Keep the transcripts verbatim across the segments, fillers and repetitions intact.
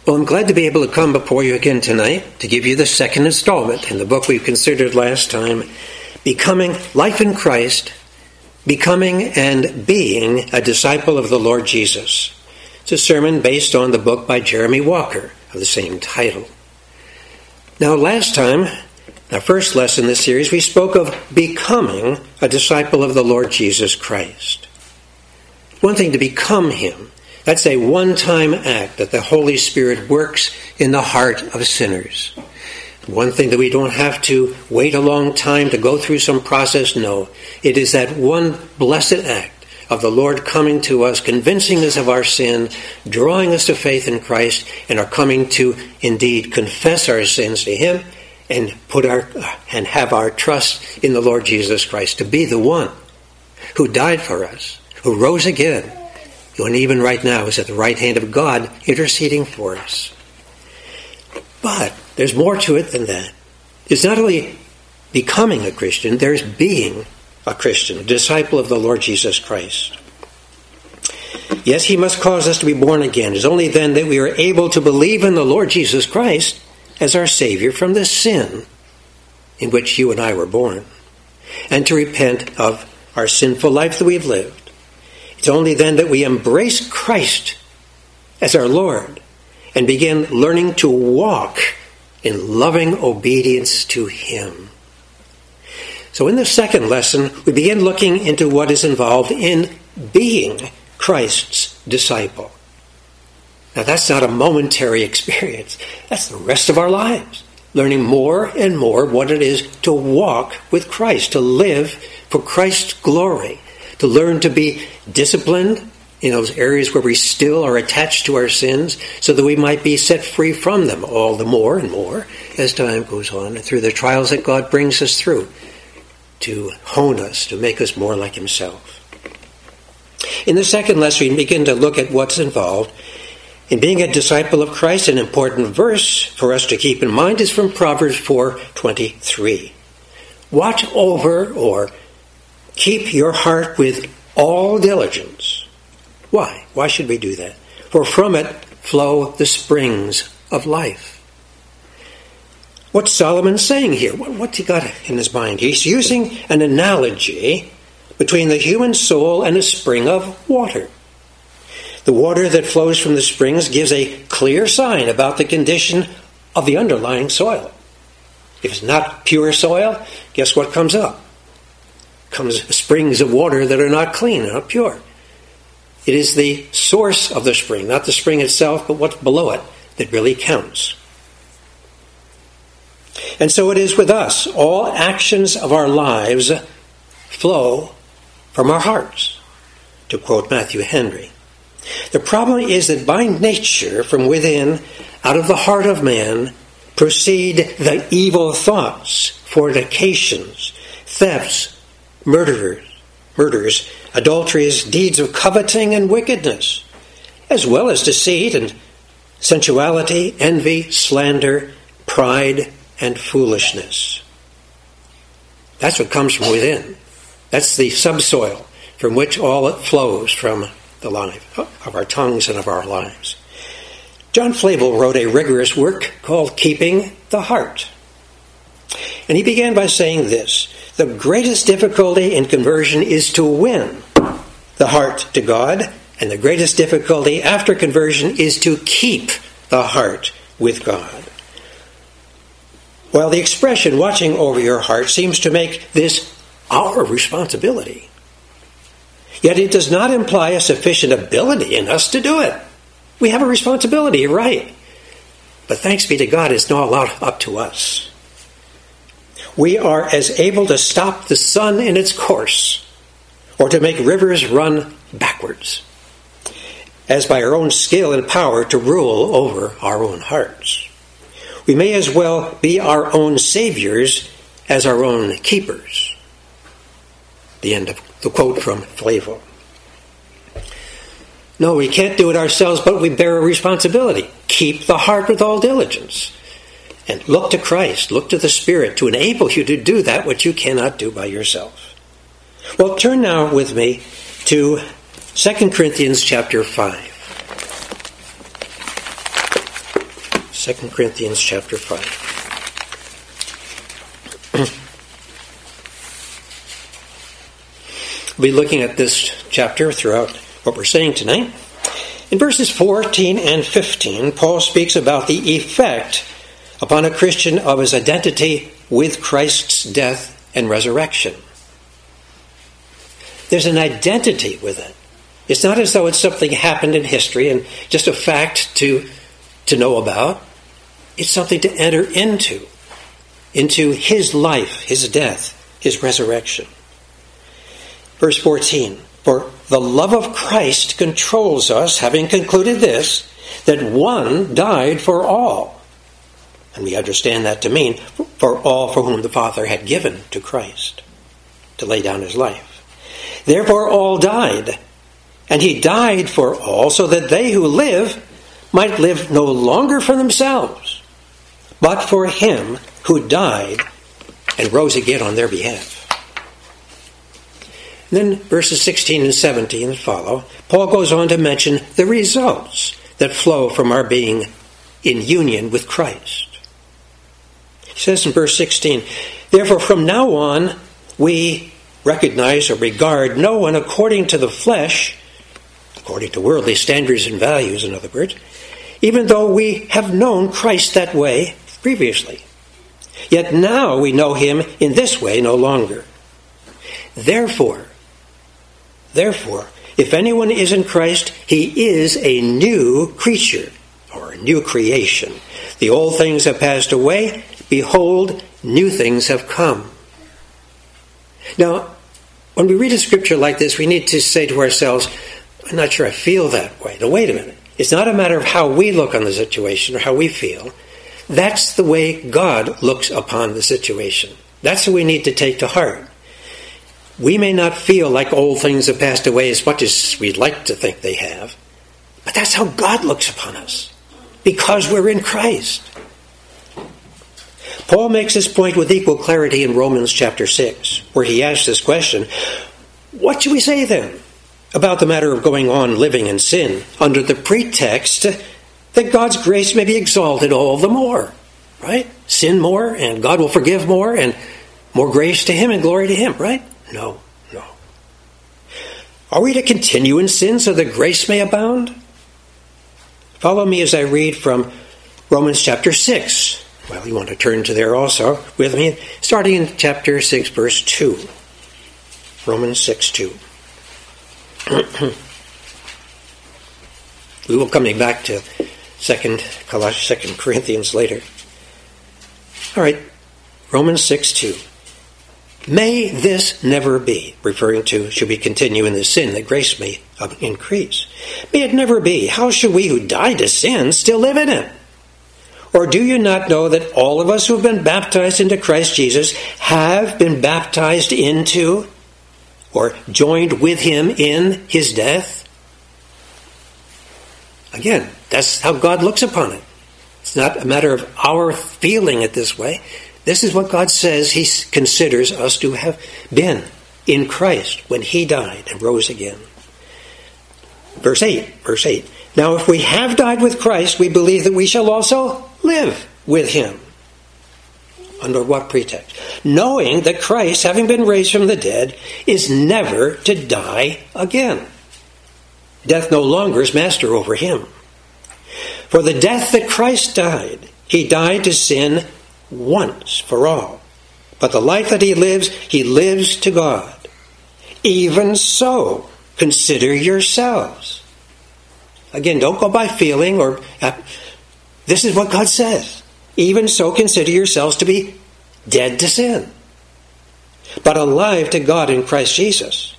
Well, I'm glad to be able to come before you again tonight to give you the second installment in the book we considered last time, Becoming Life in Christ, Becoming and Being a Disciple of the Lord Jesus. It's a sermon based on the book by Jeremy Walker of the same title. Now, last time, our first lesson in this series, we spoke of becoming a disciple of the Lord Jesus Christ. One thing to become him. That's a one-time act that the Holy Spirit works in the heart of sinners. One thing that we don't have to wait a long time to go through some process. No, it is that one blessed act of the Lord coming to us, convincing us of our sin, drawing us to faith in Christ, and are coming to indeed confess our sins to him and put our and have our trust in the Lord Jesus Christ to be the one who died for us, who rose again, and even right now is at the right hand of God interceding for us. But there's more to it than that. It's not only becoming a Christian, there's being a Christian, a disciple of the Lord Jesus Christ. Yes, he must cause us to be born again. It's only then that we are able to believe in the Lord Jesus Christ as our Savior from the sin in which you and I were born, and to repent of our sinful life that we've lived. It's only then that we embrace Christ as our Lord and begin learning to walk in loving obedience to him. So in the second lesson, we begin looking into what is involved in being Christ's disciple. Now that's not a momentary experience. That's the rest of our lives. Learning more and more what it is to walk with Christ, to live for Christ's glory, to learn to be disciplined in those areas where we still are attached to our sins so that we might be set free from them all the more and more as time goes on and through the trials that God brings us through to hone us, to make us more like himself. In the second lesson, we begin to look at what's involved in being a disciple of Christ. An important verse for us to keep in mind is from Proverbs four twenty-three. Watch over or keep your heart with all diligence. Why? Why should we do that? For from it flow the springs of life. What's Solomon saying here? What's he got in his mind? He's using an analogy between the human soul and a spring of water. The water that flows from the springs gives a clear sign about the condition of the underlying soil. If it's not pure soil, guess what comes up? Comes springs of water that are not clean, not pure. It is the source of the spring, not the spring itself, but what's below it that really counts. And so it is with us. All actions of our lives flow from our hearts, to quote Matthew Henry. The problem is that by nature, from within, out of the heart of man, proceed the evil thoughts, fornications, thefts, murderers, murders, adulteries, deeds of coveting and wickedness, as well as deceit and sensuality, envy, slander, pride, and foolishness. That's what comes from within. That's the subsoil from which all it flows from the life of our tongues and of our lives. John Flavel wrote a rigorous work called Keeping the Heart. And he began by saying this: the greatest difficulty in conversion is to win the heart to God, and the greatest difficulty after conversion is to keep the heart with God. While the expression watching over your heart seems to make this our responsibility, yet it does not imply a sufficient ability in us to do it. We have a responsibility, right? But thanks be to God, it's not allowed up to us. We are as able to stop the sun in its course or to make rivers run backwards as by our own skill and power to rule over our own hearts. We may as well be our own saviors as our own keepers. The end of the quote from Flavel. No, we can't do it ourselves, but we bear a responsibility. Keep the heart with all diligence. And look to Christ, look to the Spirit to enable you to do that which you cannot do by yourself. Well, turn now with me to Second Corinthians chapter five. Second Corinthians chapter five. We'll be looking at this chapter throughout what we're saying tonight. In verses fourteen and fifteen, Paul speaks about the effect upon a Christian of his identity with Christ's death and resurrection. There's an identity with it. It's not as though it's something happened in history and just a fact to, to know about. It's something to enter into, into his life, his death, his resurrection. Verse fourteen, for the love of Christ controls us, having concluded this, that one died for all. And we understand that to mean for all for whom the Father had given to Christ to lay down his life. Therefore all died, and he died for all, so that they who live might live no longer for themselves, but for him who died and rose again on their behalf. And then verses sixteen and seventeen that follow, Paul goes on to mention the results that flow from our being in union with Christ. He says in verse sixteen, therefore from now on we recognize or regard no one according to the flesh, according to worldly standards and values, in other words, even though we have known Christ that way previously. Yet now we know him in this way no longer. Therefore, therefore, if anyone is in Christ, he is a new creature, or a new creation. The old things have passed away. Behold, new things have come. Now, when we read a scripture like this, we need to say to ourselves, I'm not sure I feel that way. Now, wait a minute. It's not a matter of how we look on the situation or how we feel. That's the way God looks upon the situation. That's what we need to take to heart. We may not feel like old things have passed away as much as we'd like to think they have, but that's how God looks upon us, because we're in Christ. Paul makes this point with equal clarity in Romans chapter six, where he asks this question, what should we say then about the matter of going on living in sin under the pretext that God's grace may be exalted all the more? Right? Sin more and God will forgive more and more grace to him and glory to him, right? No, no. Are we to continue in sin so that grace may abound? Follow me as I read from Romans chapter six. Well, you want to turn to there also with me, starting in chapter six, verse two. Romans six, two. We will coming back to Second Colossians, Second Corinthians later. All right, Romans six, two. May this never be, referring to, should we continue in this sin, that grace may increase. May it never be. How should we who died to sin still live in it? Or do you not know that all of us who have been baptized into Christ Jesus have been baptized into or joined with him in his death? Again, that's how God looks upon it. It's not a matter of our feeling it this way. This is what God says he considers us to have been in Christ when he died and rose again. Verse eight, verse eight. Now if we have died with Christ, we believe that we shall also live with him. Under what pretext? Knowing that Christ, having been raised from the dead, is never to die again. Death no longer is master over him. For the death that Christ died, he died to sin once for all. But the life that he lives, he lives to God. Even so, consider yourselves. Again, don't go by feeling or... Uh, this is what God says. Even so, consider yourselves to be dead to sin, but alive to God in Christ Jesus.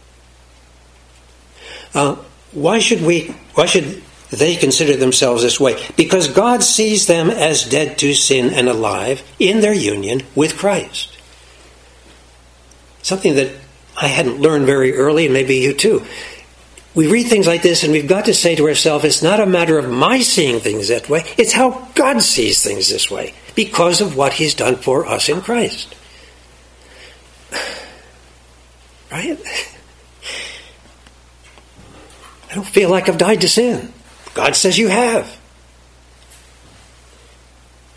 Uh, why should we? Why should they consider themselves this way? Because God sees them as dead to sin and alive in their union with Christ. Something that I hadn't learned very early, and maybe you too. We read things like this and we've got to say to ourselves, it's not a matter of my seeing things that way, it's how God sees things this way, because of what he's done for us in Christ. Right? I don't feel like I've died to sin. God says you have.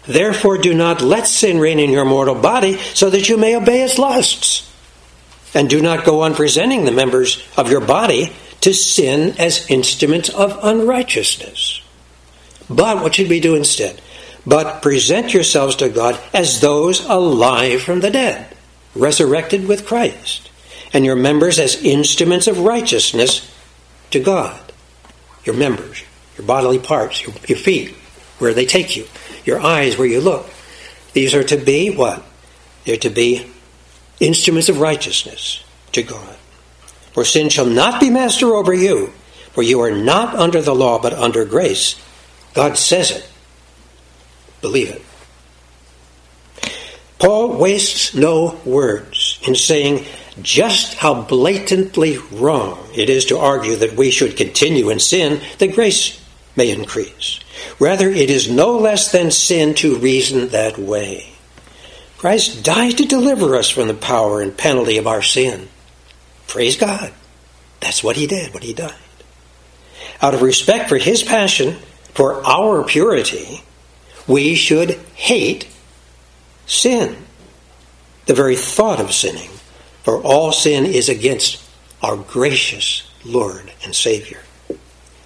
Therefore do not let sin reign in your mortal body, so that you may obey its lusts. And do not go on presenting the members of your body to sin as instruments of unrighteousness. But what should we do instead? But present yourselves to God as those alive from the dead, resurrected with Christ, and your members as instruments of righteousness to God. Your members, your bodily parts, your, your feet, where they take you, your eyes, where you look. These are to be what? They're to be instruments of righteousness to God. For sin shall not be master over you, for you are not under the law, but under grace. God says it. Believe it. Paul wastes no words in saying just how blatantly wrong it is to argue that we should continue in sin that grace may increase. Rather, it is no less than sin to reason that way. Christ died to deliver us from the power and penalty of our sin. Praise God. That's what he did, what he died. Out of respect for his passion, for our purity, we should hate sin, the very thought of sinning, for all sin is against our gracious Lord and Savior. It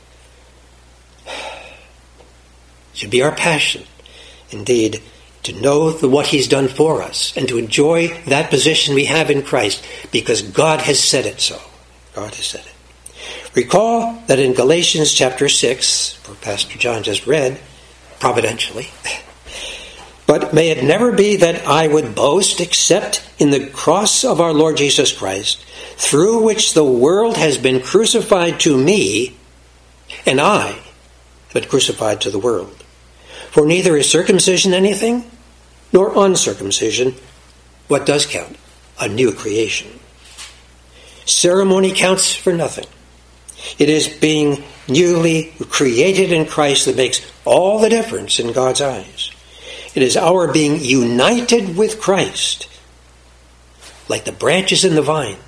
should be our passion, indeed, to know the, what he's done for us and to enjoy that position we have in Christ because God has said it so. God has said it. Recall that in Galatians chapter six, where Pastor John just read, providentially, but may it never be that I would boast except in the cross of our Lord Jesus Christ, through which the world has been crucified to me, and I have been crucified to the world. For neither is circumcision anything, nor uncircumcision. What does count? A new creation. Ceremony counts for nothing. It is being newly created in Christ that makes all the difference in God's eyes. It is our being united with Christ, like the branches in the vine,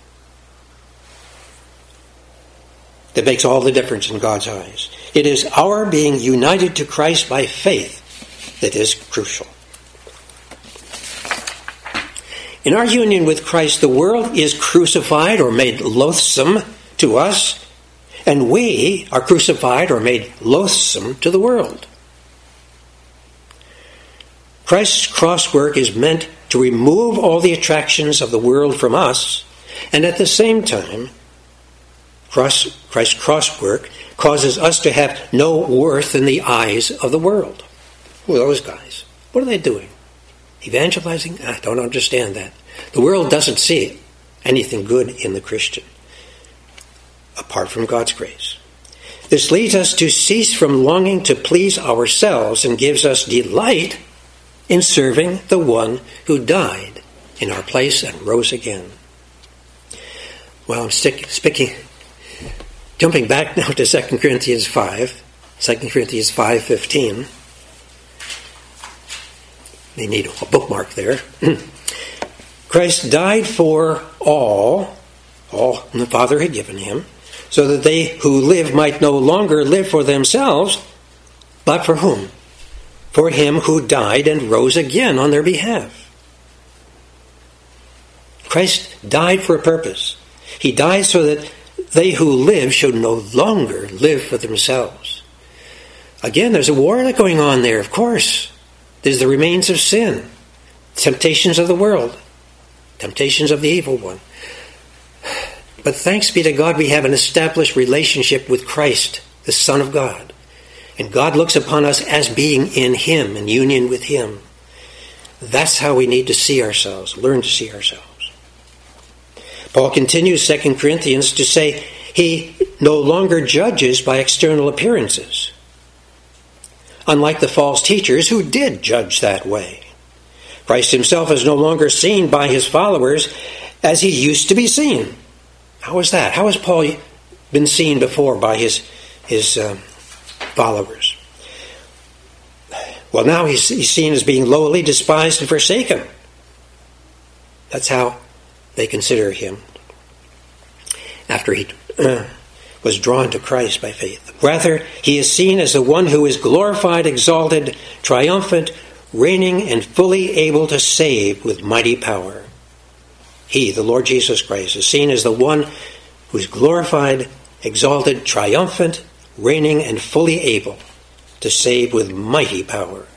that makes all the difference in God's eyes. It is our being united to Christ by faith that is crucial. In our union with Christ, the world is crucified or made loathsome to us, and we are crucified or made loathsome to the world. Christ's cross work is meant to remove all the attractions of the world from us, and at the same time, cross, Christ's cross work causes us to have no worth in the eyes of the world. Who are those guys? What are they doing? Evangelizing? I don't understand that. The world doesn't see anything good in the Christian, apart from God's grace. This leads us to cease from longing to please ourselves and gives us delight in serving the one who died in our place and rose again. Well, I'm stick, speaking, jumping back now to Second Corinthians five, Second Corinthians five fifteen. They need a bookmark there. Christ died for all, all the Father had given him, so that they who live might no longer live for themselves, but for whom? For him who died and rose again on their behalf. Christ died for a purpose. He died so that they who live should no longer live for themselves. Again, there's a war going on there, of course. There's the remains of sin, temptations of the world, temptations of the evil one. But thanks be to God, we have an established relationship with Christ, the Son of God. And God looks upon us as being in him, in union with him. That's how we need to see ourselves, learn to see ourselves. Paul continues Second Corinthians to say he no longer judges by external appearances, unlike the false teachers who did judge that way. Christ himself is no longer seen by his followers as he used to be seen. How is that? How has Paul been seen before by his, his um, followers? Well, now he's, he's seen as being lowly, despised, and forsaken. That's how they consider him after he uh, was drawn to Christ by faith. Rather, he is seen as the one who is glorified, exalted, triumphant, reigning and fully able to save with mighty power. He, the Lord Jesus Christ, is seen as the one who is glorified, exalted, triumphant, reigning and fully able to save with mighty power.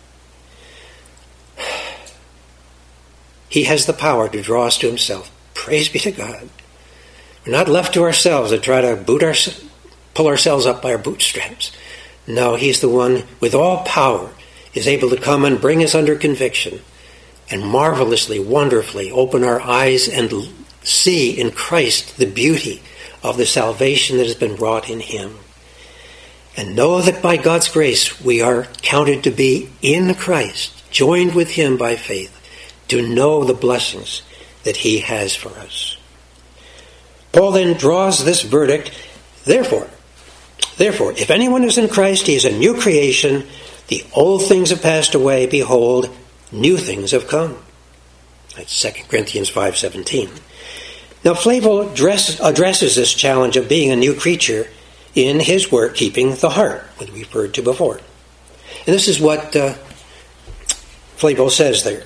He has the power to draw us to himself. Praise be to God. We're not left to ourselves to try to boot our, pull ourselves up by our bootstraps. No, he's the one with all power is able to come and bring us under conviction and marvelously, wonderfully open our eyes and see in Christ the beauty of the salvation that has been wrought in him. And know that by God's grace we are counted to be in Christ, joined with him by faith, to know the blessings that he has for us. Paul then draws this verdict, therefore, therefore, if anyone is in Christ, he is a new creation. The old things have passed away. Behold, new things have come. That's Second Corinthians five seventeen. Now, Flavel address, addresses this challenge of being a new creature in his work, Keeping the Heart, which we referred to before. And this is what uh, Flavel says there.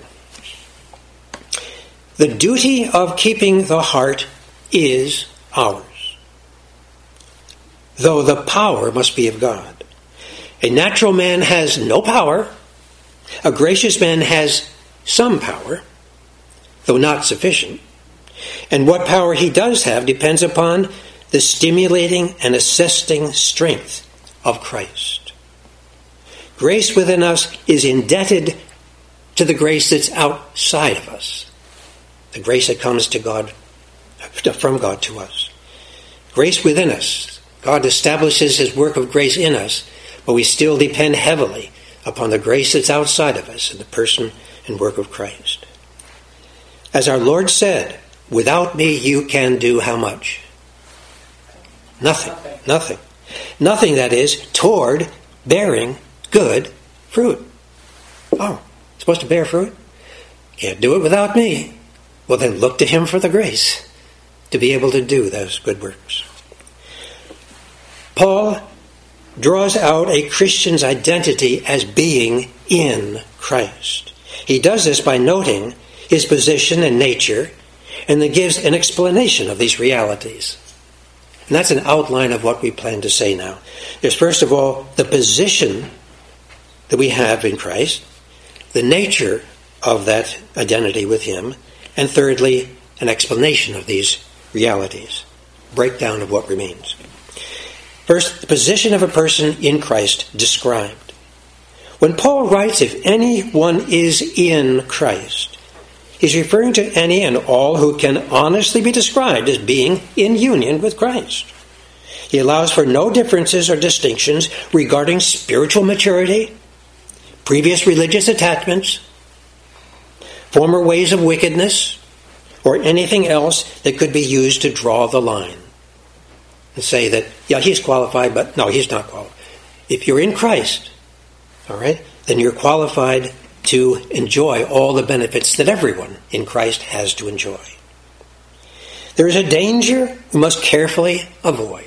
The duty of keeping the heart is ours, though the power must be of God. A natural man has no power. A gracious man has some power, though not sufficient. And what power he does have depends upon the stimulating and assisting strength of Christ. Grace within us is indebted to the grace that's outside of us, the grace that comes to God, from God to us. Grace within us. God establishes his work of grace in us, but we still depend heavily upon the grace that's outside of us in the person and work of Christ. As our Lord said, without me you can do how much? Nothing. Nothing. Nothing, that is, toward bearing good fruit. Oh, supposed to bear fruit? Can't do it without me. Well, then look to him for the grace to be able to do those good works. Paul draws out a Christian's identity as being in Christ. He does this by noting his position and nature, and then gives an explanation of these realities. And that's an outline of what we plan to say now. There's first of all the position that we have in Christ, the nature of that identity with him, and thirdly, an explanation of these realities, breakdown of what remains. First, the position of a person in Christ described. When Paul writes, if anyone is in Christ, he's referring to any and all who can honestly be described as being in union with Christ. He allows for no differences or distinctions regarding spiritual maturity, previous religious attachments, former ways of wickedness, or anything else that could be used to draw the line and say that, yeah, he's qualified, but no, he's not qualified. If you're in Christ, all right, then you're qualified to enjoy all the benefits that everyone in Christ has to enjoy. There is a danger we must carefully avoid.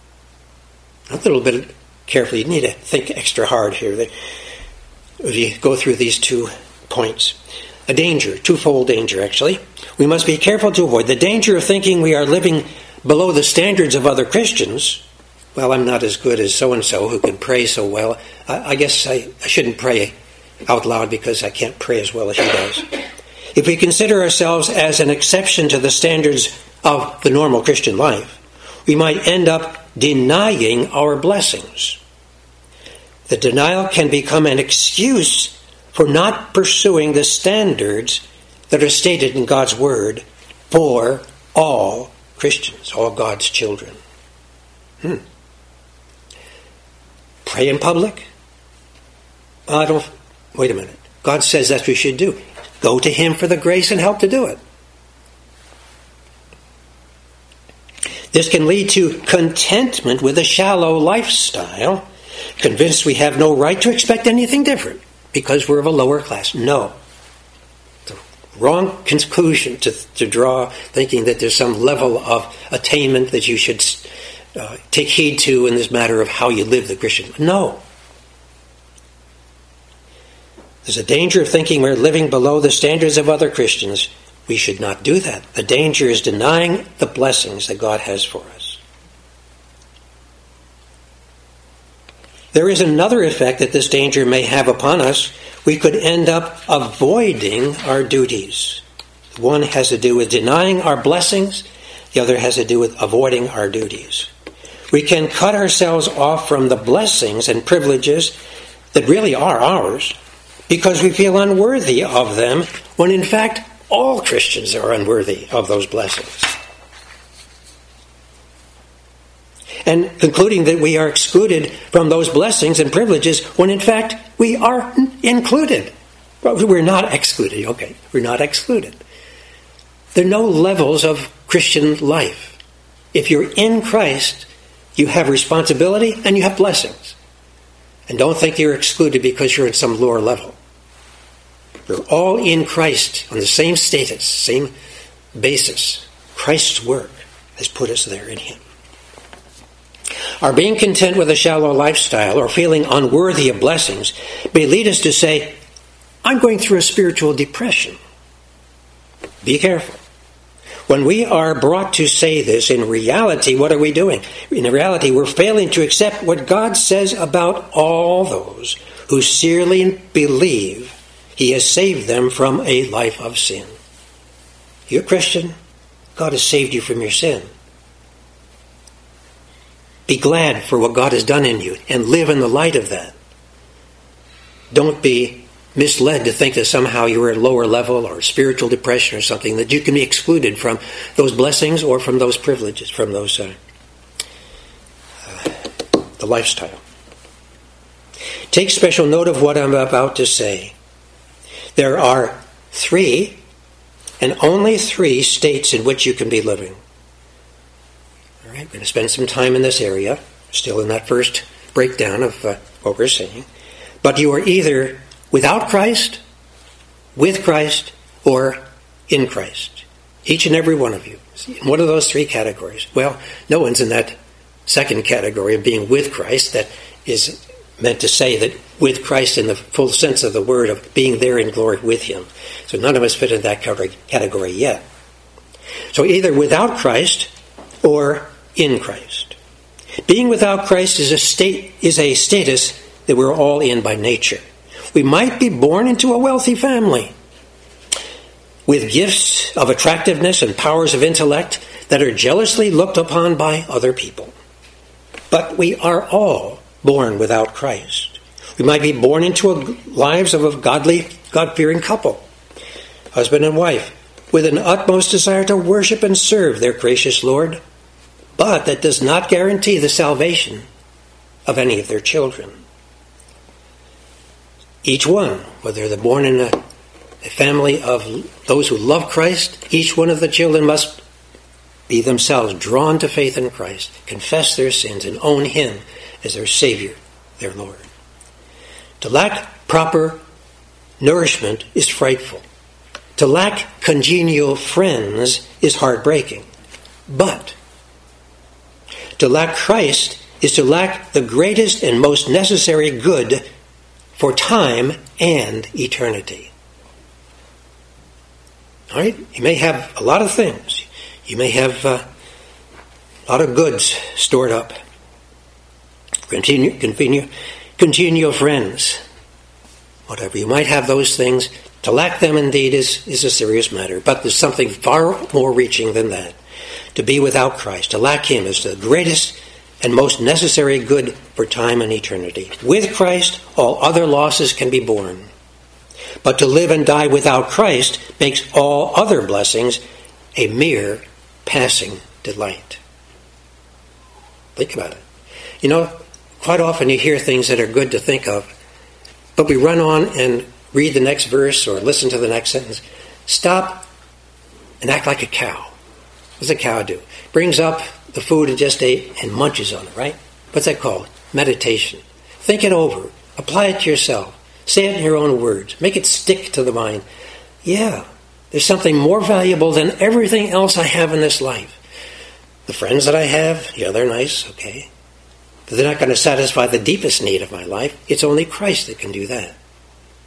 A little bit carefully. You need to think extra hard here as you go through these two points. A danger, twofold danger actually. We must be careful to avoid the danger of thinking we are living below the standards of other Christians. Well, I'm not as good as so-and-so who can pray so well. I, I guess I, I shouldn't pray out loud because I can't pray as well as he does. If we consider ourselves as an exception to the standards of the normal Christian life, we might end up denying our blessings. The denial can become an excuse for not pursuing the standards that are stated in God's Word for all Christians, all God's children. Hmm. Pray in public? I don't... Wait a minute. God says that's what we should do. Go to him for the grace and help to do it. This can lead to contentment with a shallow lifestyle, convinced we have no right to expect anything different because we're of a lower class. No. The wrong conclusion to, to draw, thinking that there's some level of attainment that you should uh, take heed to in this matter of how you live the Christian. No. There's a danger of thinking we're living below the standards of other Christians. We should not do that. The danger is denying the blessings that God has for us. There is another effect that this danger may have upon us. We could end up avoiding our duties. One has to do with denying our blessings. The other has to do with avoiding our duties. We can cut ourselves off from the blessings and privileges that really are ours because we feel unworthy of them, when in fact all Christians are unworthy of those blessings. And concluding that we are excluded from those blessings and privileges when in fact we are included. Well, we're not excluded. Okay, we're not excluded. There are no levels of Christian life. If you're in Christ, you have responsibility and you have blessings. And don't think you're excluded because you're in some lower level. We're all in Christ on the same status, same basis. Christ's work has put us there in Him. Our being content with a shallow lifestyle or feeling unworthy of blessings may lead us to say, I'm going through a spiritual depression. Be careful. When we are brought to say this, in reality, what are we doing? In reality, we're failing to accept what God says about all those who sincerely believe He has saved them from a life of sin. You're a Christian. God has saved you from your sin. Be glad for what God has done in you and live in the light of that. Don't be misled to think that somehow you're at a lower level or spiritual depression or something, that you can be excluded from those blessings or from those privileges, from those uh, uh, the lifestyle. Take special note of what I'm about to say. There are three, and only three, states in which you can be living. All right, we're going to spend some time in this area, still in that first breakdown of uh, what we're saying. But you are either without Christ, with Christ, or in Christ. Each and every one of you. In one of those three categories. Well, no one's in that second category of being with Christ. That is meant to say that with Christ in the full sense of the word, of being there in glory with Him. So none of us fit in that category yet. So either without Christ or in Christ. Being without Christ is a state is a status that we're all in by nature. We might be born into a wealthy family with gifts of attractiveness and powers of intellect that are jealously looked upon by other people. But we are all born without Christ. We might be born into a, lives of a godly, God-fearing couple, husband and wife, with an utmost desire to worship and serve their gracious Lord. But that does not guarantee the salvation of any of their children. Each one, whether they're born in a, a family of those who love Christ, each one of the children must be themselves drawn to faith in Christ, confess their sins, and own Him as their Savior, their Lord. To lack proper nourishment is frightful. To lack congenial friends is heartbreaking. But to lack Christ is to lack the greatest and most necessary good for time and eternity. All right? You may have a lot of things. You may have uh, a lot of goods stored up. Continue, continue, congenial friends. Whatever. You might have those things. To lack them indeed is, is a serious matter. But there's something far more reaching than that. To be without Christ, to lack Him, is the greatest and most necessary good for time and eternity. With Christ, all other losses can be borne. But to live and die without Christ makes all other blessings a mere passing delight. Think about it. You know, quite often you hear things that are good to think of, but we run on and read the next verse or listen to the next sentence. Stop and act like a cow. What's a cow do? Brings up the food it just ate and munches on it, right? What's that called? Meditation. Think it over. Apply it to yourself. Say it in your own words. Make it stick to the mind. Yeah, there's something more valuable than everything else I have in this life. The friends that I have, yeah, they're nice, okay. But they're not going to satisfy the deepest need of my life. It's only Christ that can do that.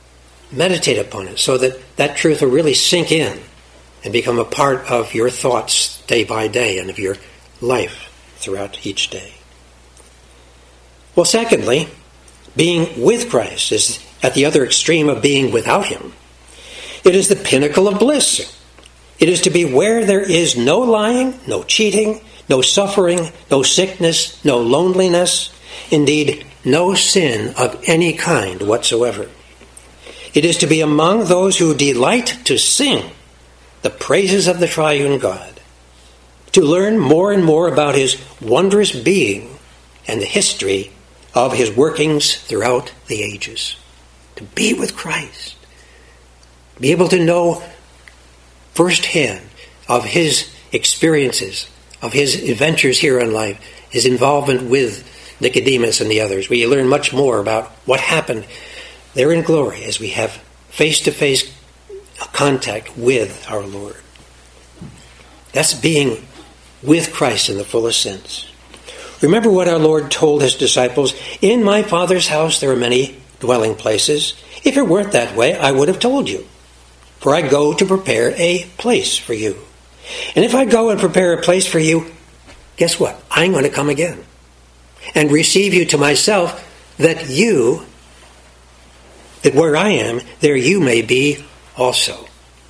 meditate upon it so that that truth will really sink in and become a part of your thoughts day by day and of your life throughout each day. Well, secondly, being with Christ is at the other extreme of being without him. It is the pinnacle of bliss. It is to be where there is no lying, no cheating, no suffering, no sickness, no loneliness, indeed, no sin of any kind whatsoever. It is to be among those who delight to sing the praises of the triune God, to learn more and more about his wondrous being and the history of his workings throughout the ages. To be with Christ, be able to know firsthand of his experiences, of his adventures here in life, his involvement with Nicodemus and the others. We learn much more about what happened there in glory as we have face-to-face contact with our Lord. That's being with Christ in the fullest sense. Remember what our Lord told his disciples, "In my Father's house there are many dwelling places. If it weren't that way, I would have told you. For I go to prepare a place for you. And if I go and prepare a place for you, guess what? I'm going to come again and receive you to myself, that you, that where I am, there you may be also."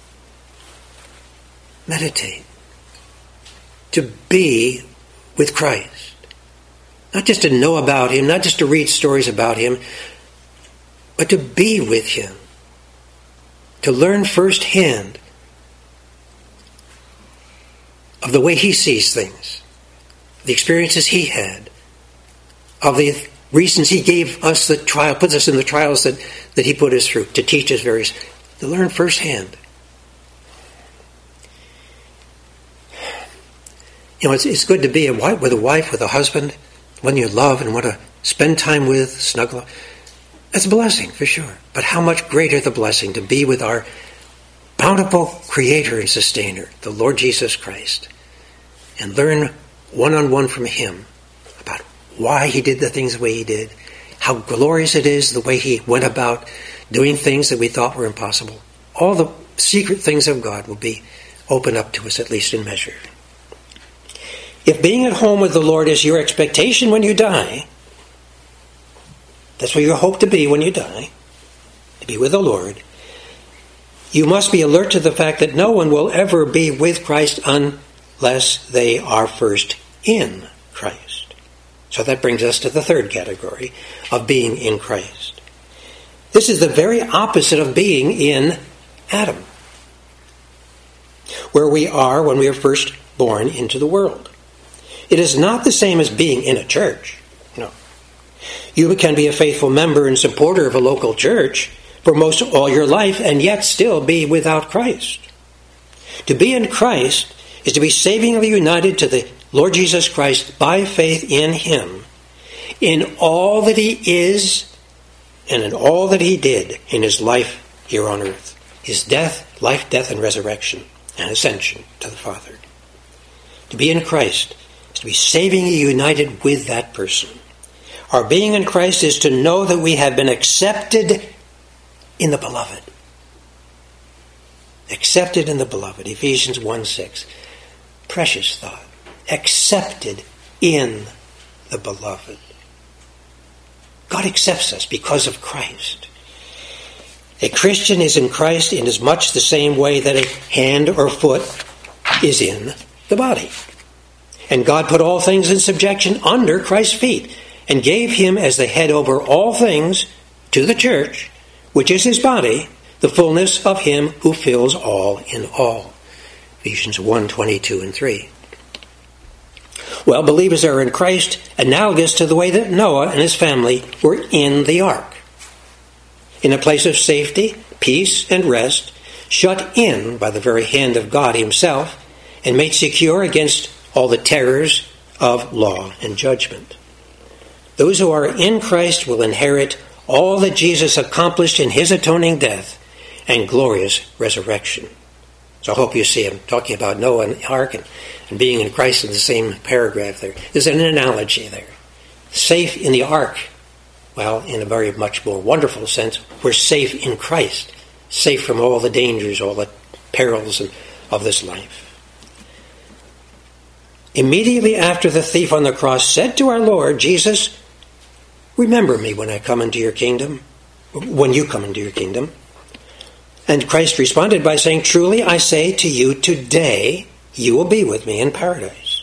Meditate. To be with Christ. Not just to know about him, not just to read stories about him, but to be with him. To learn firsthand of the way he sees things, the experiences he had, of the reasons he gave us the trial, puts us in the trials that, that he put us through, to teach us various, to learn firsthand. You know, it's, it's good to be a wife, with a wife, with a husband, one you love and want to spend time with, snuggle. That's a blessing, for sure. But how much greater the blessing to be with our bountiful Creator and Sustainer, the Lord Jesus Christ, and learn one-on-one from him about why he did the things the way he did, how glorious it is the way he went about doing things that we thought were impossible. All the secret things of God will be opened up to us, at least in measure. If being at home with the Lord is your expectation when you die, that's where you hope to be when you die, to be with the Lord, you must be alert to the fact that no one will ever be with Christ unless they are first in Christ. So that brings us to the third category of being in Christ. This is the very opposite of being in Adam, where we are when we are first born into the world. It is not the same as being in a church. No. You can be a faithful member and supporter of a local church for most all your life and yet still be without Christ. To be in Christ is to be savingly united to the Lord Jesus Christ by faith in him, in all that he is and in all that he did in his life here on earth. His death, life, death, and resurrection, and ascension to the Father. To be in Christ is to be savingly united with that person. Our being in Christ is to know that we have been accepted in the Beloved. Accepted in the Beloved. Ephesians one six. Precious thought. Accepted in the Beloved. God accepts us because of Christ. A Christian is in Christ in as much the same way that a hand or foot is in the body. And God put all things in subjection under Christ's feet and gave him as the head over all things to the church, which is his body, the fullness of him who fills all in all. Ephesians one twenty-two and three. Well, believers are in Christ analogous to the way that Noah and his family were in the ark. In a place of safety, peace, and rest, shut in by the very hand of God himself, and made secure against all the terrors of law and judgment. Those who are in Christ will inherit all that Jesus accomplished in his atoning death and glorious resurrection. So I hope you see him talking about Noah and the ark and, and being in Christ in the same paragraph there. There's an analogy there. Safe in the ark Well, in a very much more wonderful sense, we're safe in Christ, safe from all the dangers, all the perils of this life. Immediately after the thief on the cross said to our Lord, Jesus, remember me when I come into your kingdom, when you come into your kingdom. And Christ responded by saying, truly I say to you, today you will be with me in paradise.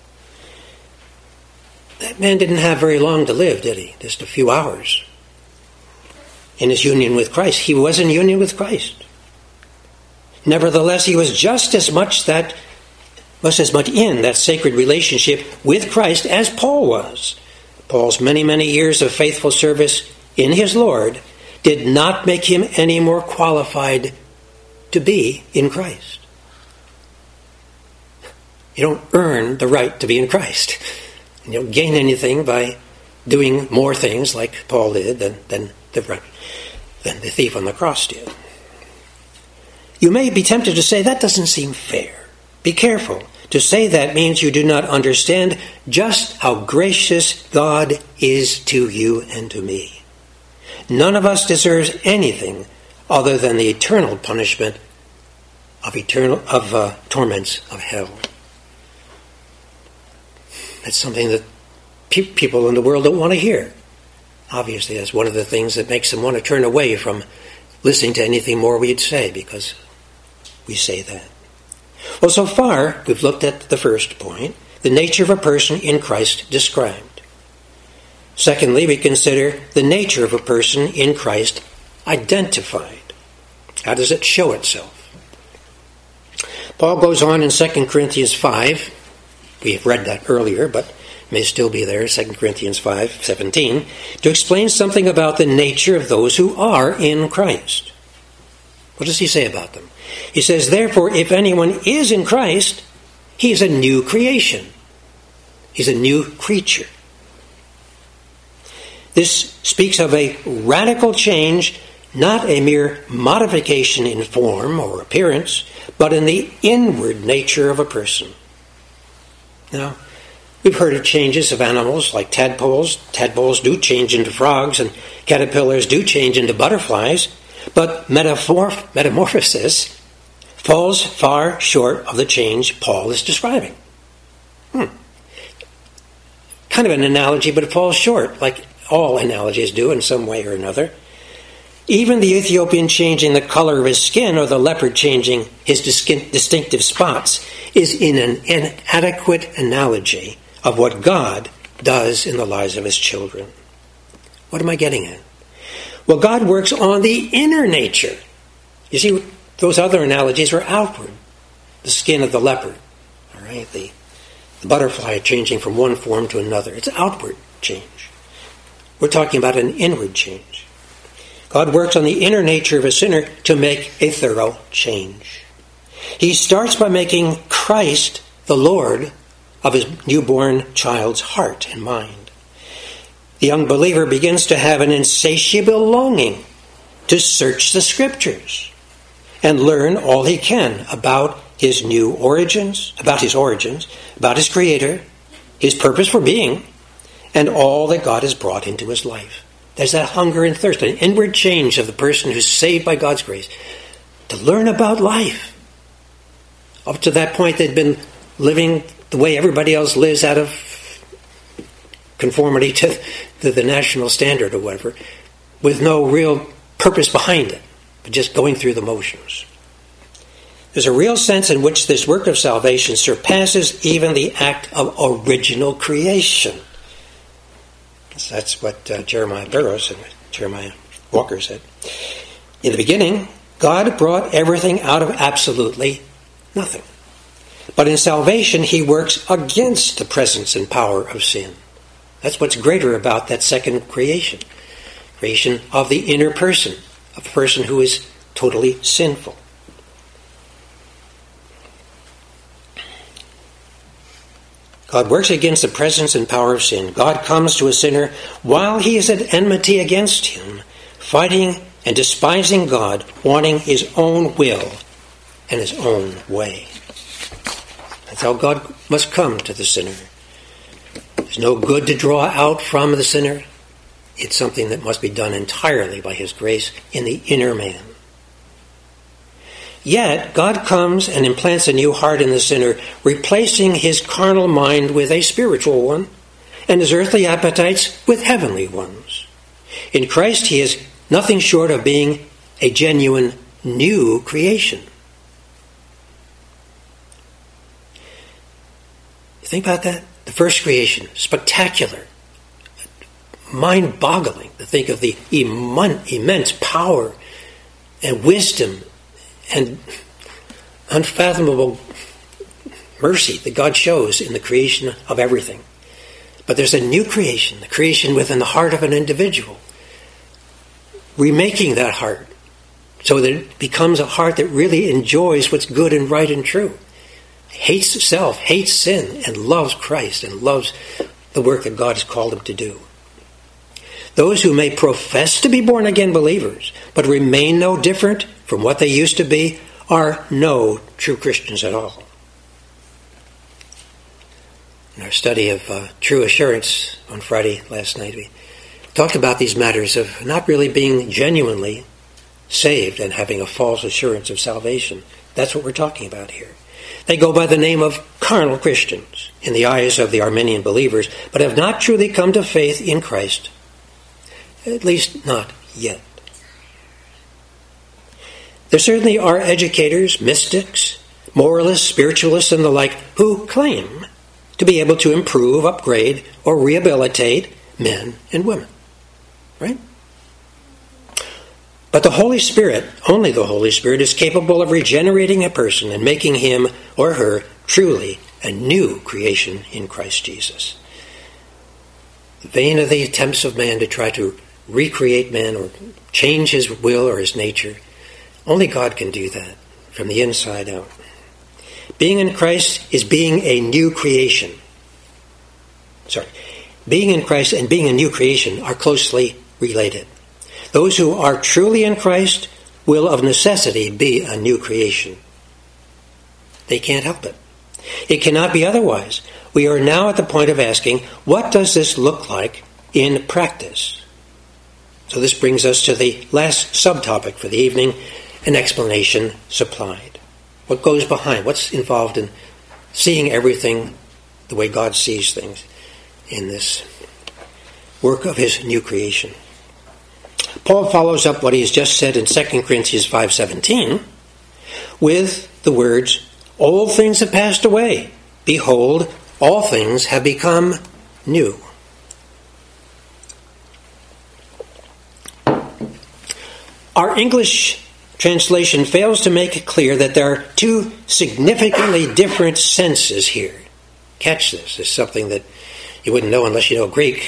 That man didn't have very long to live, did he? Just a few hours in his union with Christ. He was in union with Christ. Nevertheless, he was just as much that, just as much in that sacred relationship with Christ as Paul was. Paul's many, many years of faithful service in his Lord did not make him any more qualified to be in Christ. You don't earn the right to be in Christ. You don't gain anything by doing more things like Paul did than, than, the, than the thief on the cross did. You may be tempted to say, that doesn't seem fair. Be careful. To say that means you do not understand just how gracious God is to you and to me. None of us deserves anything other than the eternal punishment of eternal of uh, torments of hell. That's something that pe- people in the world don't want to hear. Obviously, that's one of the things that makes them want to turn away from listening to anything more we'd say, because we say that. Well, so far, we've looked at the first point, the nature of a person in Christ described. Secondly, we consider the nature of a person in Christ identified. How does it show itself? Paul goes on in Second Corinthians five. We have read that earlier, but may still be there, Second Corinthians five seventeen, to explain something about the nature of those who are in Christ. What does he say about them? He says, therefore, if anyone is in Christ, he is a new creation. He's a new creature. This speaks of a radical change, not a mere modification in form or appearance, but in the inward nature of a person. Now, we've heard of changes of animals like tadpoles. Tadpoles do change into frogs, and caterpillars do change into butterflies, but metamorph- metamorphosis falls far short of the change Paul is describing. Hmm. Kind of an analogy, but it falls short, like all analogies do in some way or another. Even the Ethiopian changing the color of his skin, or the leopard changing his distinctive spots, is in an inadequate analogy of what God does in the lives of his children. What am I getting at? Well, God works on the inner nature. You see, those other analogies were outward. The skin of the leopard, all right, the, the butterfly changing from one form to another. It's outward change. We're talking about an inward change. God works on the inner nature of a sinner to make a thorough change. He starts by making Christ the Lord of his newborn child's heart and mind. The young believer begins to have an insatiable longing to search the Scriptures and learn all he can about his new origins, about his origins, about his Creator, his purpose for being, and all that God has brought into his life. There's that hunger and thirst, an inward change of the person who's saved by God's grace, to learn about life. Up to that point, they'd been living the way everybody else lives, out of conformity to the, the national standard or whatever, with no real purpose behind it, but just going through the motions. There's a real sense in which this work of salvation surpasses even the act of original creation. That's what uh, Jeremiah Burroughs and Jeremiah Walker said. In the beginning, God brought everything out of absolutely nothing. But in salvation, he works against the presence and power of sin. That's what's greater about that second creation. Creation of the inner person, of a person who is totally sinful. God works against the presence and power of sin. God comes to a sinner while he is at enmity against him, fighting and despising God, wanting his own will and his own way. That's how God must come to the sinner. There's no good to draw out from the sinner. It's something that must be done entirely by his grace in the inner man. Yet, God comes and implants a new heart in the sinner, replacing his carnal mind with a spiritual one, and his earthly appetites with heavenly ones. In Christ, he is nothing short of being a genuine new creation. Think about that. The first creation, spectacular, mind-boggling to think of the immense power and wisdom and unfathomable mercy that God shows in the creation of everything. But there's a new creation, the creation within the heart of an individual, remaking that heart so that it becomes a heart that really enjoys what's good and right and true, hates self, hates sin, and loves Christ and loves the work that God has called him to do. Those who may profess to be born-again believers, but remain no different from what they used to be, are no true Christians at all. In our study of uh, True Assurance on Friday last night, we talked about these matters of not really being genuinely saved and having a false assurance of salvation. That's what we're talking about here. They go by the name of carnal Christians in the eyes of the Arminian believers, but have not truly come to faith in Christ. At least not yet. There certainly are educators, mystics, moralists, spiritualists, and the like who claim to be able to improve, upgrade, or rehabilitate men and women. Right? But the Holy Spirit, only the Holy Spirit, is capable of regenerating a person and making him or her truly a new creation in Christ Jesus. Vain are the attempts of man to try to recreate man or change his will or his nature. Only God can do that from the inside out. Being in Christ is being a new creation. Sorry. Being in Christ and being a new creation are closely related. Those who are truly in Christ will of necessity be a new creation. They can't help it. It cannot be otherwise. We are now at the point of asking, what does this look like in practice? So this brings us to the last subtopic for the evening, an explanation supplied. What goes behind? What's involved in seeing everything the way God sees things in this work of his new creation? Paul follows up what he has just said in Second Corinthians five seventeen with the words, "Old things have passed away. Behold, all things have become new." Our English translation fails to make it clear that there are two significantly different senses here. Catch this. It's something that you wouldn't know unless you know Greek.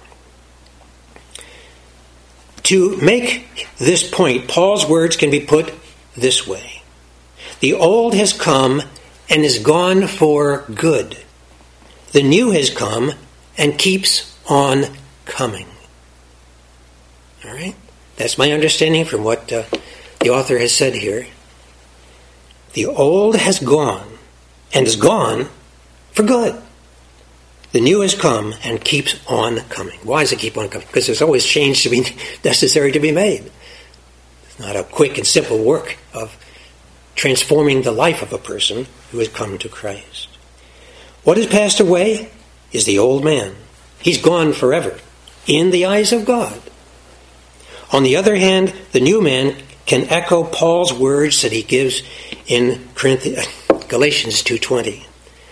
To make this point, Paul's words can be put this way. The old has come and is gone for good. The new has come and keeps on coming. All right? That's my understanding from what uh, the author has said here. The old has gone and is gone for good. The new has come and keeps on coming. Why does it keep on coming? Because there's always change to be necessary to be made. It's not a quick and simple work of transforming the life of a person who has come to Christ. What has passed away is the old man. He's gone forever in the eyes of God. On the other hand, the new man can echo Paul's words that he gives in Galatians two twenty.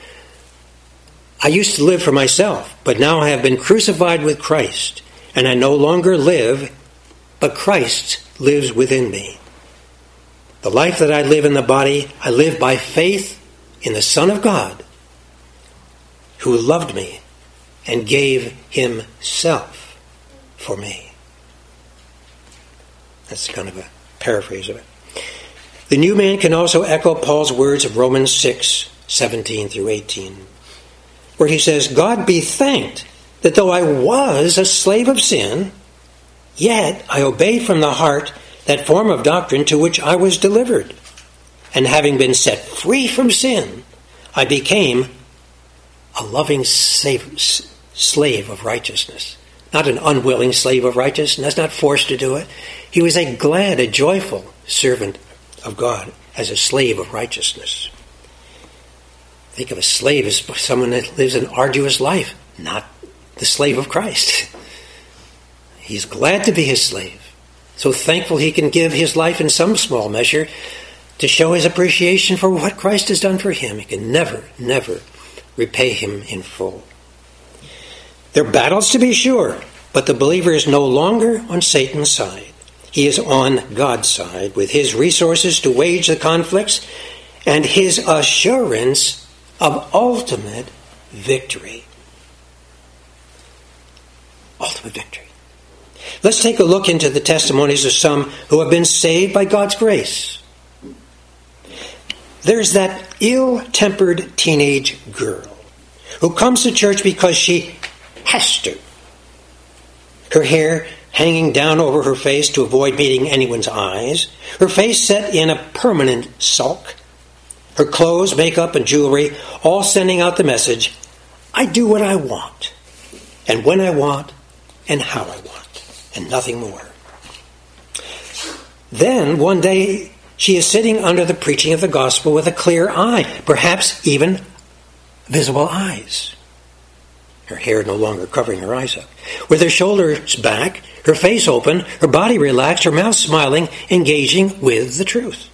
I used to live for myself, but now I have been crucified with Christ, and I no longer live, but Christ lives within me. The life that I live in the body, I live by faith in the Son of God, who loved me and gave himself for me. That's kind of a paraphrase of it. The new man can also echo Paul's words of Romans six seventeen through eighteen, where he says, God be thanked that though I was a slave of sin, yet I obeyed from the heart that form of doctrine to which I was delivered. And having been set free from sin, I became a loving slave of righteousness. not an unwilling slave of righteousness, not forced to do it. He was a glad, a joyful servant of God as a slave of righteousness. Think of a slave as someone that lives an arduous life, not the slave of Christ. He's glad to be his slave, so thankful he can give his life in some small measure to show his appreciation for what Christ has done for him. He can never, never repay him in full. There are battles, to be sure, but the believer is no longer on Satan's side. He is on God's side with his resources to wage the conflicts and his assurance of ultimate victory. Ultimate victory. Let's take a look into the testimonies of some who have been saved by God's grace. There's that ill-tempered teenage girl who comes to church because she has to. Her hair hanging down over her face to avoid meeting anyone's eyes, her face set in a permanent sulk, her clothes, makeup, and jewelry all sending out the message, I do what I want, and when I want, and how I want, and nothing more. Then, one day, she is sitting under the preaching of the gospel with a clear eye, perhaps even visible eyes. Her hair no longer covering her eyes up. With her shoulders back, her face open, her body relaxed, her mouth smiling, engaging with the truth.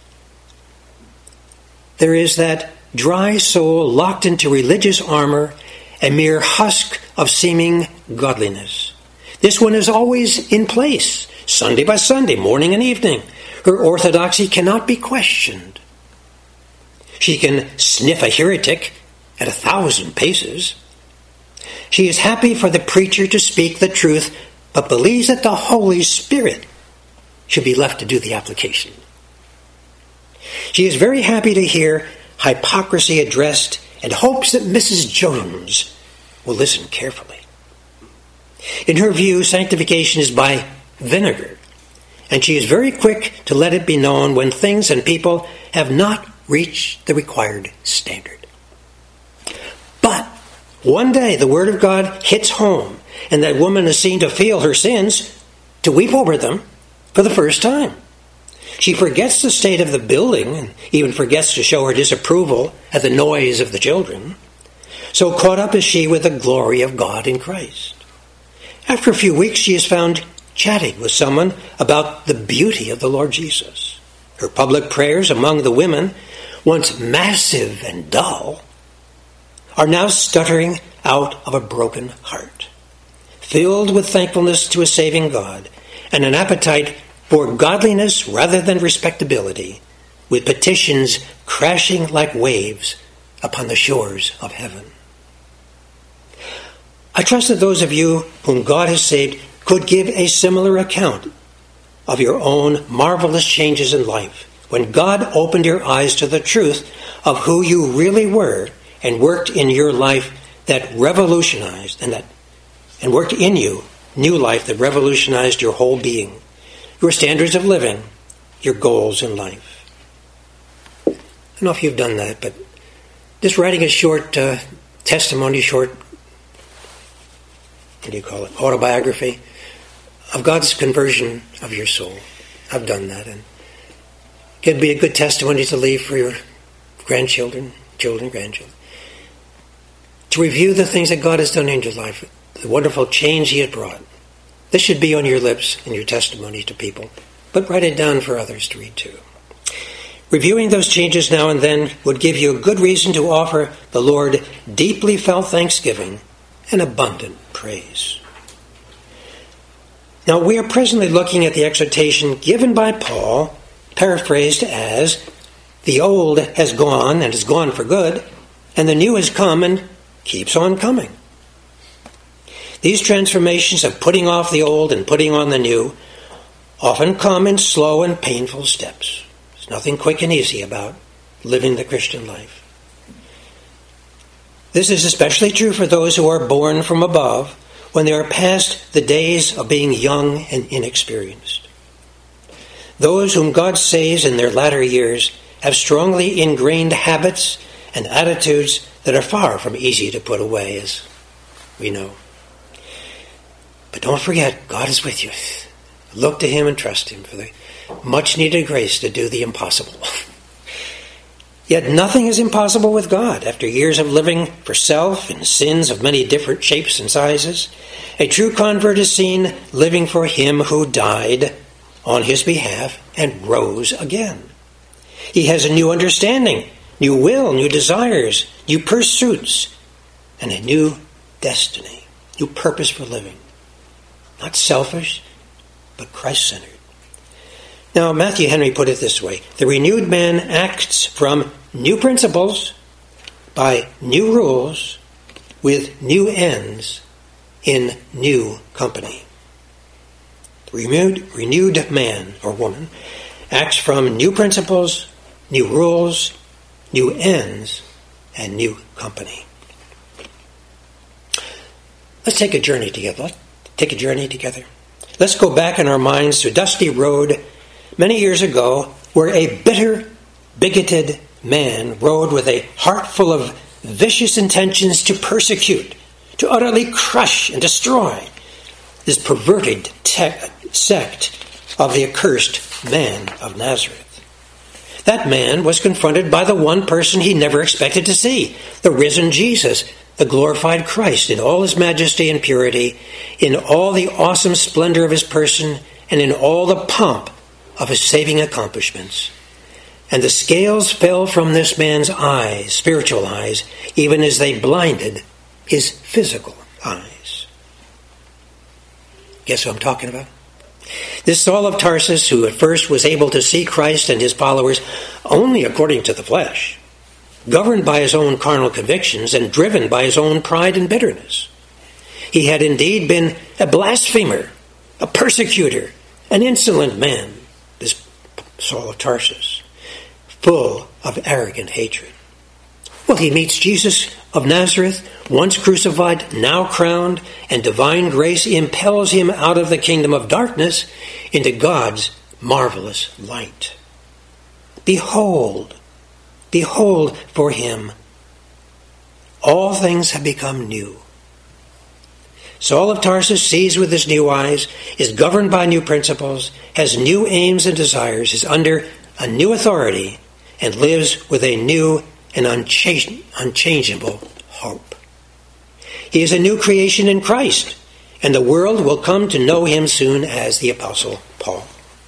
There is that dry soul locked into religious armor, a mere husk of seeming godliness. This one is always in place, Sunday by Sunday, morning and evening. Her orthodoxy cannot be questioned. She can sniff a heretic at a thousand paces. She is happy for the preacher to speak the truth, but believes that the Holy Spirit should be left to do the application. She is very happy to hear hypocrisy addressed and hopes that Missus Jones will listen carefully. In her view, sanctification is by vinegar, and she is very quick to let it be known when things and people have not reached the required standard. But one day the Word of God hits home, and that woman is seen to feel her sins, to weep over them for the first time. She forgets the state of the building, and even forgets to show her disapproval at the noise of the children. So caught up is she with the glory of God in Christ. After a few weeks, she is found chatting with someone about the beauty of the Lord Jesus. Her public prayers among the women, once massive and dull, are now stuttering out of a broken heart, filled with thankfulness to a saving God and an appetite for godliness rather than respectability, with petitions crashing like waves upon the shores of heaven. I trust that those of you whom God has saved could give a similar account of your own marvelous changes in life when God opened your eyes to the truth of who you really were and worked in your life that revolutionized and that and worked in you new life that revolutionized your whole being, your standards of living, your goals in life. I don't know if you've done that, but just writing a short uh, testimony, short, what do you call it, autobiography of God's conversion of your soul. I've done that, and it can be a good testimony to leave for your grandchildren, children, grandchildren. To review the things that God has done in your life, the wonderful change He has brought. This should be on your lips in your testimony to people, but write it down for others to read too. Reviewing those changes now and then would give you a good reason to offer the Lord deeply felt thanksgiving and abundant praise. Now, we are presently looking at the exhortation given by Paul, paraphrased as, the old has gone and is gone for good, and the new has come and keeps on coming. These transformations of putting off the old and putting on the new often come in slow and painful steps. There's nothing quick and easy about living the Christian life. This is especially true for those who are born from above, when they are past the days of being young and inexperienced. Those whom God saves in their latter years have strongly ingrained habits and attitudes that are far from easy to put away, as we know. But don't forget, God is with you. Look to him and trust him for the much-needed grace to do the impossible. Yet nothing is impossible with God. After years of living for self and sins of many different shapes and sizes, a true convert is seen living for him who died on his behalf and rose again. He has a new understanding, new will, new desires, new pursuits, and a new destiny, new purpose for living. Not selfish, but Christ-centered. Now, Matthew Henry put it this way: the renewed man acts from new principles, by new rules, with new ends, in new company. The renewed, renewed man or woman acts from new principles, new rules, new ends, and new company. Let's take a journey together. Let's take a journey together. Let's go back in our minds to a dusty road many years ago where a bitter, bigoted man rode with a heart full of vicious intentions to persecute, to utterly crush and destroy this perverted te- sect of the accursed man of Nazareth. That man was confronted by the one person he never expected to see, the risen Jesus, the glorified Christ in all his majesty and purity, in all the awesome splendor of his person, and in all the pomp of his saving accomplishments. And the scales fell from this man's eyes, spiritual eyes, even as they blinded his physical eyes. Guess who I'm talking about? This Saul of Tarsus, who at first was able to see Christ and his followers only according to the flesh, governed by his own carnal convictions and driven by his own pride and bitterness. He had indeed been a blasphemer, a persecutor, an insolent man, this Saul of Tarsus, full of arrogant hatred. Well, he meets Jesus of Nazareth, once crucified, now crowned, and divine grace impels him out of the kingdom of darkness into God's marvelous light. Behold, behold for him, all things have become new. Saul of Tarsus sees with his new eyes, is governed by new principles, has new aims and desires, is under a new authority, and lives with a new and unchange- unchangeable hope. He is a new creation in Christ, and the world will come to know him soon as the Apostle Paul.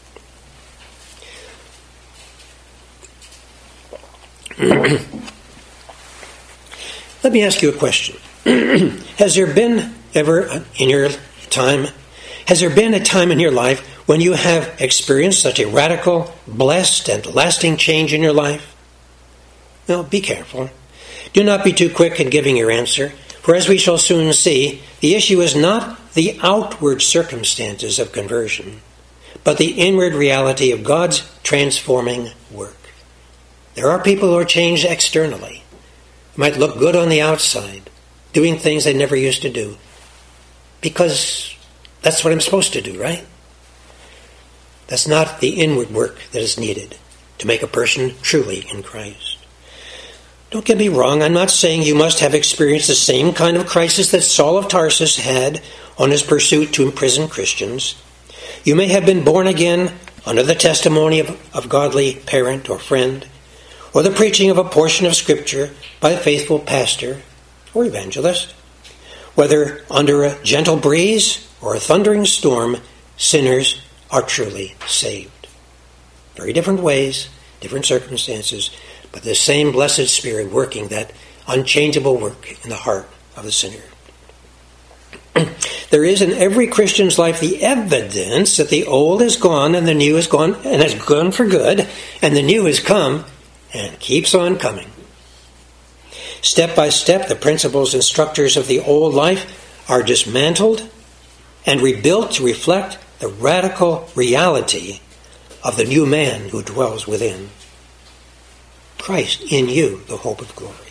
Let me ask you a question. Has there been ever in your time, has there been a time in your life when you have experienced such a radical, blessed, and lasting change in your life? Well, be careful. Do not be too quick in giving your answer, for as we shall soon see, the issue is not the outward circumstances of conversion, but the inward reality of God's transforming work. There are people who are changed externally. They might look good on the outside, doing things they never used to do, because that's what I'm supposed to do, right? That's not the inward work that is needed to make a person truly in Christ. Don't get me wrong, I'm not saying you must have experienced the same kind of crisis that Saul of Tarsus had on his pursuit to imprison Christians. You may have been born again under the testimony of a godly parent or friend, or the preaching of a portion of Scripture by a faithful pastor or evangelist. Whether under a gentle breeze or a thundering storm, sinners are truly saved. Very different ways, different circumstances, but the same blessed Spirit working that unchangeable work in the heart of the sinner. There is in every Christian's life the evidence that the old is gone and the new is gone and has gone for good, and the new has come and keeps on coming. Step by step, the principles and structures of the old life are dismantled and rebuilt to reflect the radical reality of the new man who dwells within. Christ in you, the hope of glory.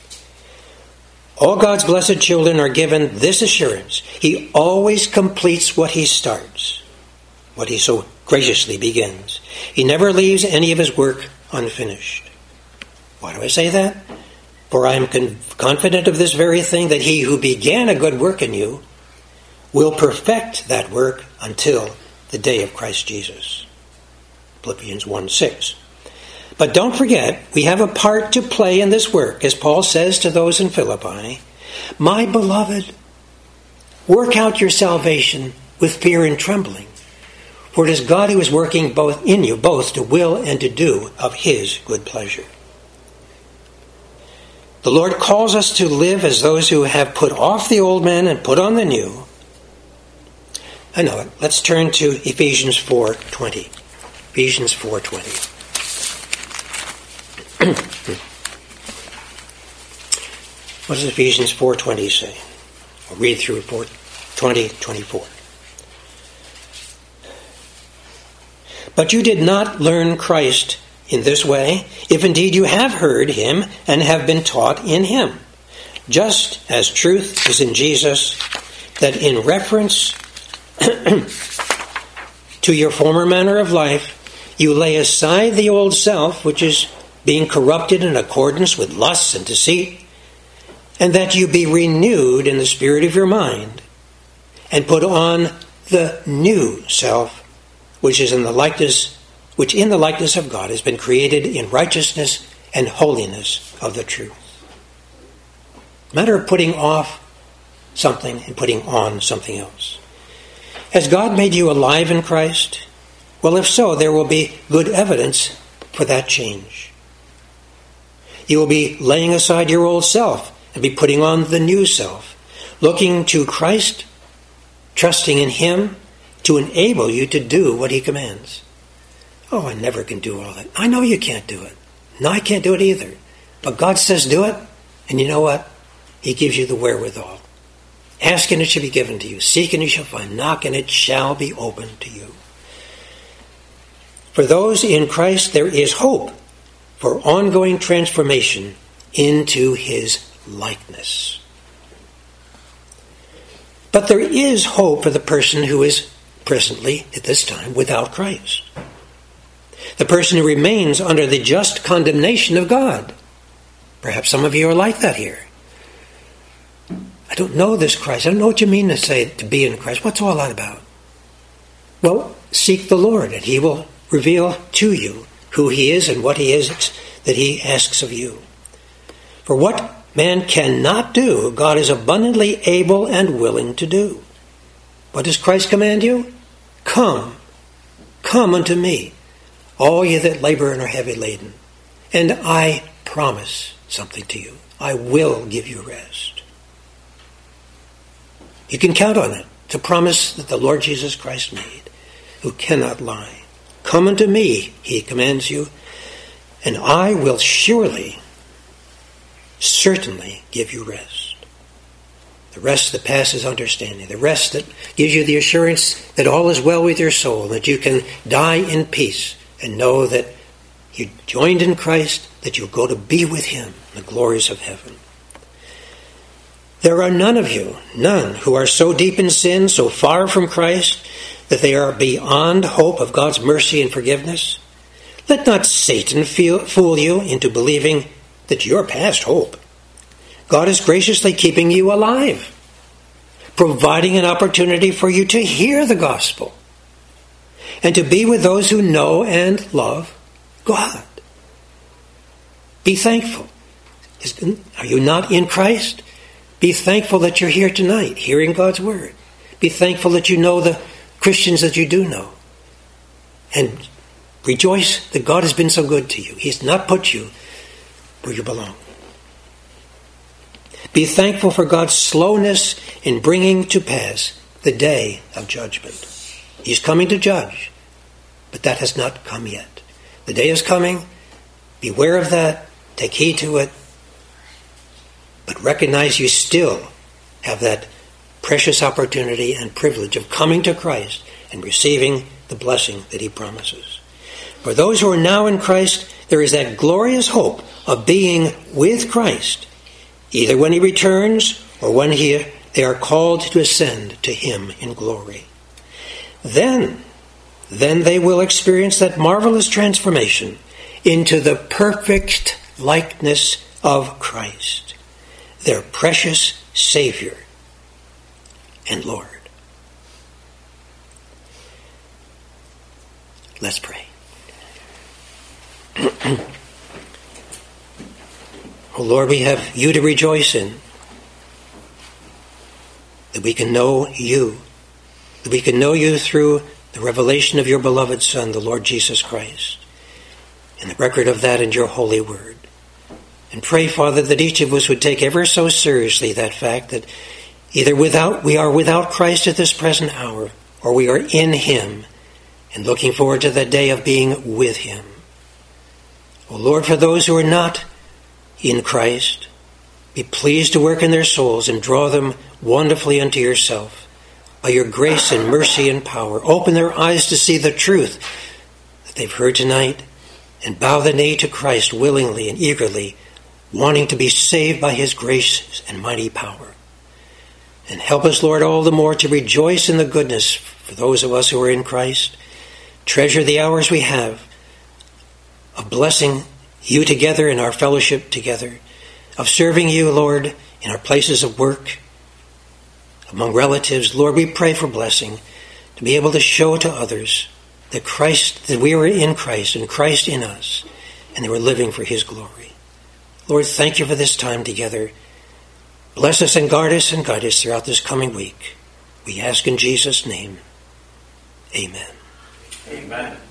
All God's blessed children are given this assurance. He always completes what he starts, what he so graciously begins. He never leaves any of his work unfinished. Why do I say that? For I am con- confident of this very thing, that he who began a good work in you will perfect that work until the day of Christ Jesus. Philippians one six. But don't forget, we have a part to play in this work, as Paul says to those in Philippi. My beloved, work out your salvation with fear and trembling, for it is God who is working both in you, both to will and to do of his good pleasure. The Lord calls us to live as those who have put off the old man and put on the new. I know it. Let's turn to Ephesians four twenty. Ephesians four twenty. What does Ephesians four twenty say? I'll read through four twenty, twenty-four. But you did not learn Christ in this way, if indeed you have heard him and have been taught in him, just as truth is in Jesus, that in reference to your former manner of life, you lay aside the old self, which is being corrupted in accordance with lusts and deceit, and that you be renewed in the spirit of your mind, and put on the new self, which is in the likeness, which in the likeness of God has been created in righteousness and holiness of the truth. Matter of putting off something and putting on something else. Has God made you alive in Christ? Well, if so, there will be good evidence for that change. You will be laying aside your old self and be putting on the new self, looking to Christ, trusting in him to enable you to do what he commands. Oh, I never can do all that. I know you can't do it. No, I can't do it either. But God says do it, and you know what? He gives you the wherewithal. Ask and it shall be given to you. Seek and you shall find. Knock and it shall be opened to you. For those in Christ, there is hope for ongoing transformation into his likeness. But there is hope for the person who is presently, at this time, without Christ. The person who remains under the just condemnation of God. Perhaps some of you are like that here. I don't know this Christ. I don't know what you mean to say to be in Christ. What's all that about? Well, seek the Lord, and he will reveal to you who he is and what he is that he asks of you. For what man cannot do, God is abundantly able and willing to do. What does Christ command you? Come, come unto me, all ye that labor and are heavy laden, and I promise something to you. I will give you rest. You can count on it. It's a promise that the Lord Jesus Christ made, who cannot lie. Come unto me, he commands you, and I will surely, certainly give you rest. The rest that passes understanding. The rest that gives you the assurance that all is well with your soul, that you can die in peace and know that you joined in Christ, that you'll go to be with him in the glories of heaven. There are none of you, none, who are so deep in sin, so far from Christ, that they are beyond hope of God's mercy and forgiveness. Let not Satan fool you into believing that you're past hope. God is graciously keeping you alive, providing an opportunity for you to hear the gospel and to be with those who know and love God. Be thankful. Are you not in Christ? Be thankful that you're here tonight, hearing God's word. Be thankful that you know the Christians that you do know. And rejoice that God has been so good to you. He's not put you where you belong. Be thankful for God's slowness in bringing to pass the day of judgment. He's coming to judge, but that has not come yet. The day is coming. Beware of that. Take heed to it. But recognize you still have that precious opportunity and privilege of coming to Christ and receiving the blessing that he promises. For those who are now in Christ, there is that glorious hope of being with Christ, either when he returns or when he, they are called to ascend to him in glory. Then, then they will experience that marvelous transformation into the perfect likeness of Christ, their precious Savior and Lord. Let's pray. Oh Lord, we have you to rejoice in, that we can know you, that we can know you through the revelation of your beloved Son, the Lord Jesus Christ, and the record of that in your holy word. And pray, Father, that each of us would take ever so seriously that fact that either without we are without Christ at this present hour, or we are in him and looking forward to that day of being with him. O Lord, for those who are not in Christ, be pleased to work in their souls and draw them wonderfully unto yourself by your grace and mercy and power. Open their eyes to see the truth that they've heard tonight and bow the knee to Christ willingly and eagerly, wanting to be saved by his grace and mighty power. And help us, Lord, all the more to rejoice in the goodness for those of us who are in Christ. Treasure the hours we have of blessing you together in our fellowship together, of serving you, Lord, in our places of work, among relatives. Lord, we pray for blessing to be able to show to others that Christ, that we are in Christ and Christ in us, and that we're living for his glory. Lord, thank you for this time together. Bless us and guard us and guide us throughout this coming week. We ask in Jesus' name. Amen. Amen.